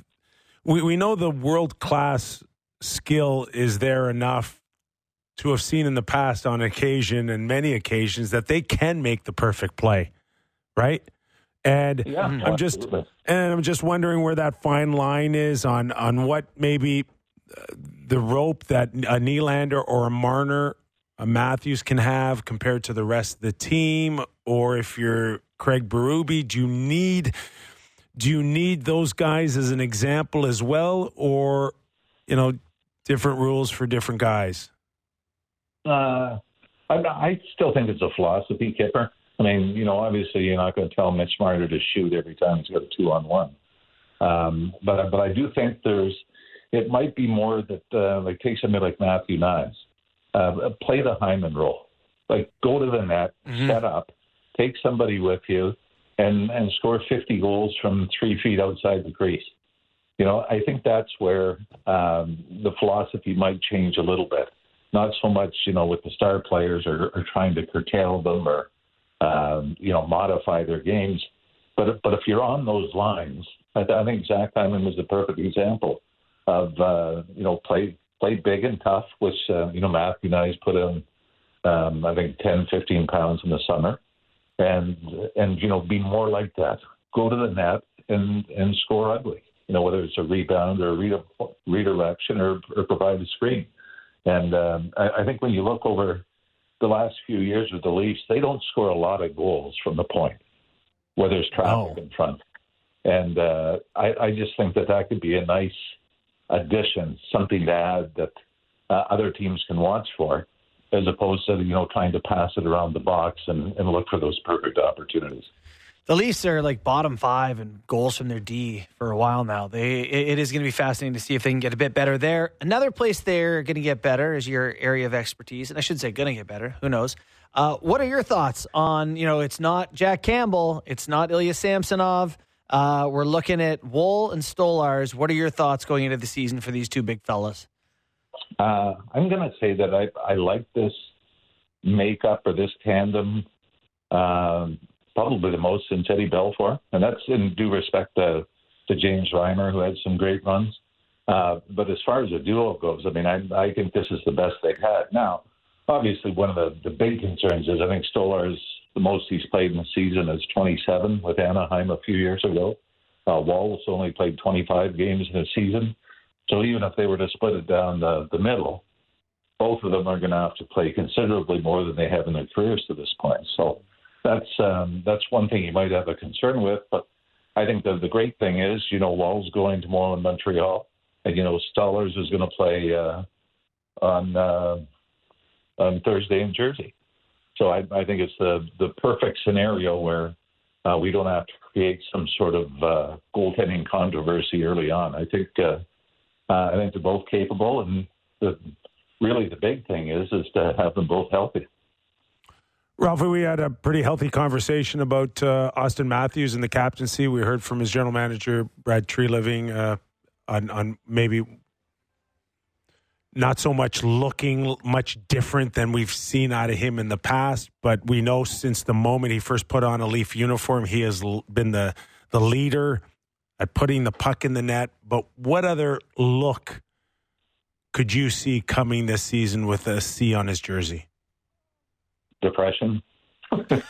We we know the world-class skill is there enough to have seen in the past on occasion and many occasions that they can make the perfect play, right? And Yeah, I'm just absolutely. and I'm just wondering where that fine line is on on what maybe uh, the rope that a Nylander or a Marner, a Matthews can have compared to the rest of the team, or if you're Craig Berube, do you need Do you need those guys as an example as well, or, you know, different rules for different guys? Uh, I, I still think it's a philosophy, Kipper. I mean, you know, obviously you're not going to tell Mitch Marner to shoot every time he's got a two-on-one. Um, but but I do think there's, it might be more that, uh, like, take somebody like Matthew Knies, uh, play the Hyman role. Like, go to the net, mm-hmm. set up, take somebody with you, and, and score fifty goals from three feet outside the crease. You know, I think that's where um, the philosophy might change a little bit. Not so much, you know, with the star players or, or trying to curtail them or, um, you know, modify their games. But, but if you're on those lines I, th- I think Zach Hyman was the perfect example of, uh, you know, play, play big and tough, which, uh, you know, Matthew and I put in, um, I think, ten, fifteen pounds in the summer. And, and you know, be more like that. Go to the net and, and score ugly, you know, whether it's a rebound or a rede- redirection or, or provide a screen. And um, I, I think when you look over the last few years with the Leafs, they don't score a lot of goals from the point where there's traffic Oh. in front. And uh, I, I just think that that could be a nice addition, something to add that uh, other teams can watch for, as opposed to, you know, trying to pass it around the box and, and look for those perfect opportunities. The Leafs are like bottom five in goals from their D for a while now. They it, it is going to be fascinating to see if they can get a bit better there. Another place they're going to get better is your area of expertise, and I should say going to get better. Who knows? Uh, what are your thoughts on, you know, it's not Jack Campbell, it's not Ilya Samsonov. Uh, we're looking at Woll and Stolarz. What are your thoughts going into the season for these two big fellas? Uh, I'm going to say that I, I like this makeup or this tandem um, probably the most since Eddie Belfour, and that's in due respect to, to James Reimer, who had some great runs. Uh, but as far as the duo goes, I mean, I, I think this is the best they've had. Now, obviously, one of the, the big concerns is I think Stolarz, the most he's played in the season is twenty-seven with Anaheim a few years ago. Uh, Walls only played twenty-five games in a season. So even if they were to split it down the, the middle, both of them are going to have to play considerably more than they have in their careers to this point. So that's um, that's one thing you might have a concern with. But I think the, the great thing is, you know, Wall's going tomorrow in Montreal. And, you know, Stolarz is going to play uh, on uh, on Thursday in Jersey. So I, I think it's the, the perfect scenario where uh, we don't have to create some sort of uh, goaltending controversy early on. I think uh, uh, I think they're both capable, and the, really the big thing is is to have them both healthy. Ralphie, we had a pretty healthy conversation about uh, Austin Matthews and the captaincy. We heard from his general manager, Brad Treliving, uh, on, on maybe not so much looking much different than we've seen out of him in the past, but we know since the moment he first put on a Leaf uniform, he has been the, the leader at putting the puck in the net. But what other look could you see coming this season with a C on his jersey? Depression. and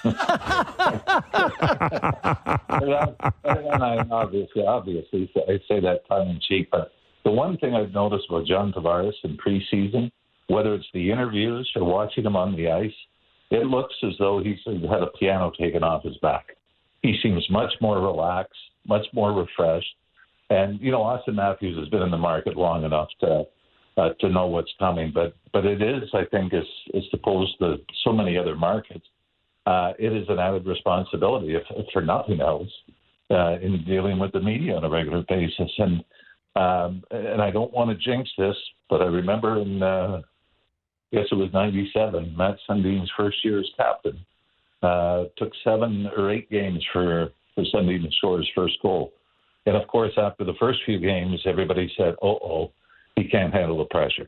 I obviously, obviously, I say that tongue in cheek, but the one thing I've noticed about John Tavares in preseason, whether it's the interviews or watching him on the ice, it looks as though he's had a piano taken off his back. He seems much more relaxed, much more refreshed. And, you know, Austin Matthews has been in the market long enough to uh, to know what's coming. But but it is, I think, as, as opposed to so many other markets, uh, it is an added responsibility, if, if for nothing else, uh, in dealing with the media on a regular basis. And Um, and I don't want to jinx this, but I remember in, uh, I guess it was ninety-seven, Matt Sundin's first year as captain, uh, took seven or eight games for, for Sundin to score his first goal. And, of course, after the first few games, everybody said, uh-oh, he can't handle the pressure.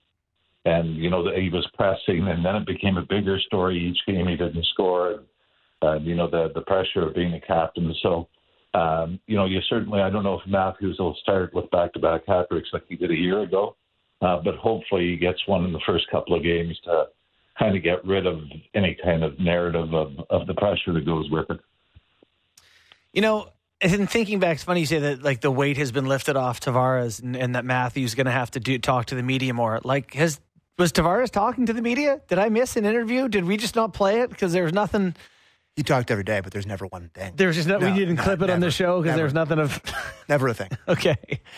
And, you know, he was pressing, and then it became a bigger story. Each game he didn't score, and, uh, you know, the, the pressure of being a captain. So, Um, you know, you certainly, I don't know if Matthews will start with back-to-back hat-tricks like he did a year ago, uh, but hopefully he gets one in the first couple of games to kind of get rid of any kind of narrative of, of the pressure that goes with it. You know, and thinking back, it's funny you say that, like, the weight has been lifted off Tavares and, and that Matthews is going to have to do talk to the media more. Like, has was Tavares talking to the media? Did I miss an interview? Did we just not play it? Because there was nothing... He talked every day, but there's never one thing. There's just no, no we didn't no, clip it never, on the show because there's nothing of never a thing. Okay.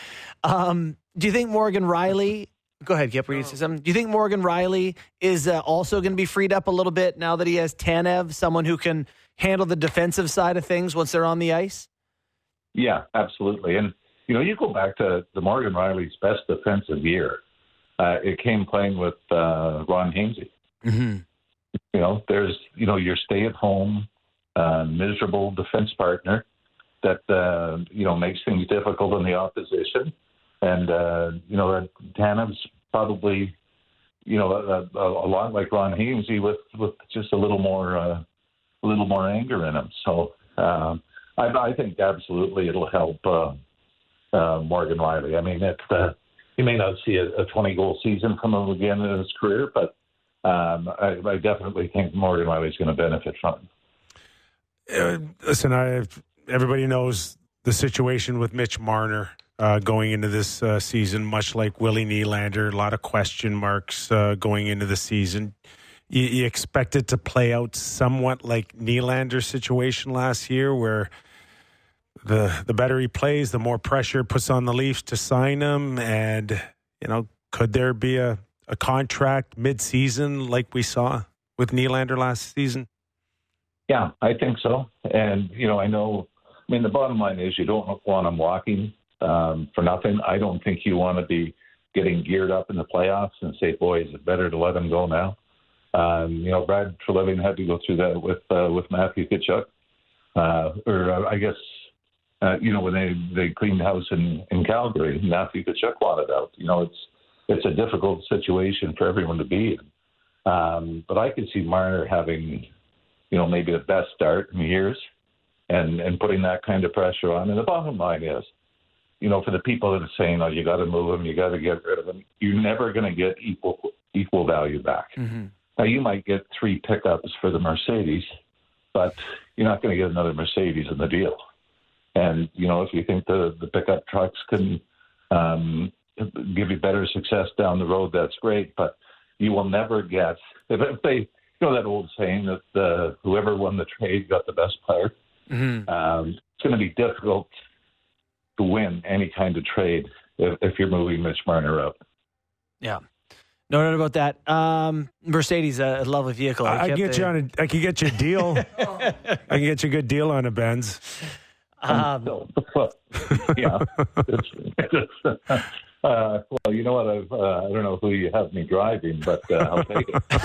Um, do you think Morgan Rielly? Go ahead, Kip. Were you say something? Do you think Morgan Rielly is uh, also going to be freed up a little bit now that he has Tanev, someone who can handle the defensive side of things once they're on the ice? Yeah, absolutely. And you know, you go back to the Morgan Rielly's best defensive year. Uh, it came playing with uh, Ron Hainsey. Mm-hmm. You know, there's, you know, your stay-at-home, uh, miserable defense partner that, uh, you know, makes things difficult on the opposition. And, uh, you know, Tanev's probably, you know, a, a, a lot like Ron Hainsey with, with just a little more, uh, a little more anger in him. So um, I, I think absolutely it'll help uh, uh, Morgan Rielly. I mean, it's uh, you may not see a, a twenty-goal season from him again in his career, but um, I, I definitely think Morgan Rielly's going to benefit from it. Uh, listen, I, everybody knows the situation with Mitch Marner uh, going into this uh, season, much like Willie Nylander, a lot of question marks uh, going into the season. You, you expect it to play out somewhat like Nylander's situation last year, where the the better he plays, the more pressure it puts on the Leafs to sign him. And, you know, could there be a, a contract mid-season like we saw with Nylander last season? Yeah, I think so. And, you know, I know, I mean, the bottom line is you don't want him walking um, for nothing. I don't think you want to be getting geared up in the playoffs and say, boy, is it better to let him go now? Um, you know, Brad Treliving had to go through that with uh, with Matthew Tkachuk. Uh, or uh, I guess, uh, you know, when they, they cleaned house in, in Calgary, Matthew Tkachuk wanted out. You know, it's it's a difficult situation for everyone to be in. Um, but I could see Marner having, you know, maybe the best start in years and, and putting that kind of pressure on. And the bottom line is, you know, for the people that are saying, oh, you got to move him, you got to get rid of him, you're never going to get equal equal value back. Mm-hmm. Now, you might get three pickups for the Mercedes, but you're not going to get another Mercedes in the deal. And, you know, if you think the, the pickup trucks can um, give you better success down the road, that's great. But you will never get, if, if they, you know that old saying that uh, whoever won the trade got the best player? Mm-hmm. Um, it's going to be difficult to win any kind of trade if, if you're moving Mitch Marner up. Yeah. No doubt about that. Um, Mercedes, a lovely vehicle. I, I can get the... you on a, I can get you a deal. I can get you a good deal on a Benz. Um, yeah. It's, it's, uh, well, you know what? I've, uh, I don't know who you have me driving, but uh, I'll take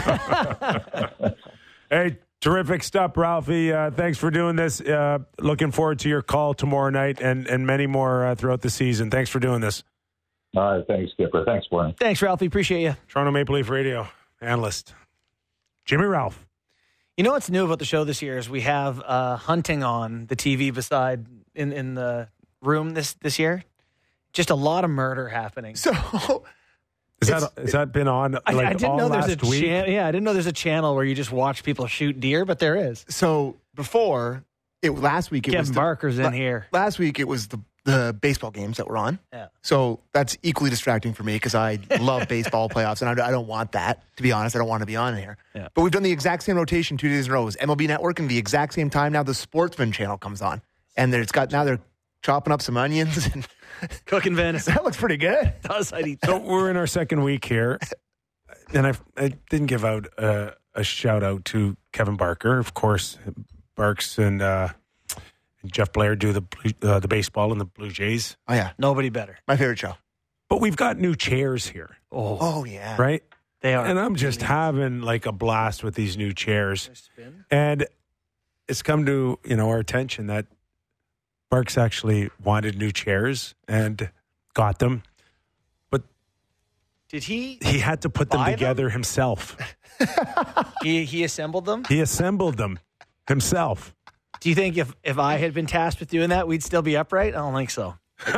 it. Hey, terrific stuff, Ralphie. Uh, thanks for doing this. Uh, looking forward to your call tomorrow night and, and many more uh, throughout the season. Thanks for doing this. All right, thanks, Skipper. Thanks, Warren. Thanks, Ralphie. Appreciate you. Toronto Maple Leaf Radio analyst, Jimmy Ralph. You know what's new about the show this year is we have uh, hunting on the T V beside in, in the room this, this year. Just a lot of murder happening. So is that has that been on? Like, I, I didn't all know there's a week? channel. Yeah, I didn't know there's a channel where you just watch people shoot deer, but there is. So before it last week, it Kevin was the, Barker's in la- here. Last week it was the the baseball games that were on. Yeah. So that's equally distracting for me because I love baseball playoffs, and I, I don't want that, to be honest. I don't want to be on here. Yeah. But we've done the exact same rotation two days in a row. It was M L B Network, and the exact same time now the Sportsman channel comes on. And it's got now they're chopping up some onions and cooking venison. That looks pretty good. It does. I'd eat So we're in our second week here, and I, I didn't give out uh, a shout out to Kevin Barker. Of course, Barks and uh, Jeff Blair do the uh, the baseball and the Blue Jays. Oh, yeah. Nobody better. My favorite show. But we've got new chairs here. Oh, Oh, yeah. Right? they are. And I'm just having like a blast with these new chairs. And it's come to, you know, our attention that Barks actually wanted new chairs and got them. But Did he? he had to put them Buy them? together himself. He he assembled them. He assembled them himself. Do you think if, if I had been tasked with doing that, we'd still be upright? I don't think so.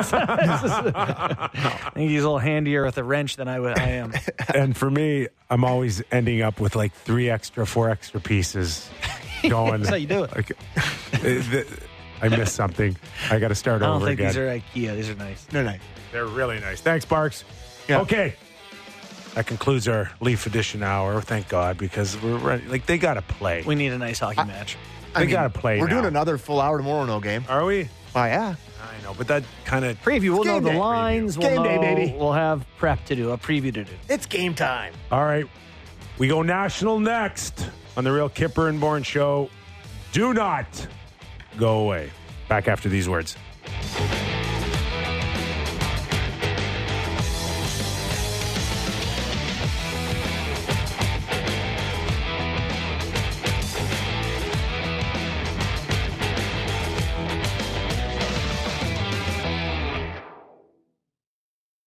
I think he's a little handier with a wrench than I would. I am. And for me, I'm always ending up with like three extra, four extra pieces going. That's how you do it. Like, uh, the- I missed something. I got to start I don't over think again. these are IKEA. These are nice. They're nice. They're really nice. Thanks, Barks. Yeah. Okay. That concludes our Leaf Edition hour. Thank God, because we're ready. Like, they got to play. We need a nice hockey match. They got to play We're now. doing another full hour tomorrow, no game. Are we? Oh, yeah. I know, but that kind of Preview. We'll know game the day. lines. Preview. We'll Game day, know- baby. We'll have prep to do, a preview to do. It's game time. All right. We go national next on the Real Kipper and Bourne Show. Do not go away. Back after these words.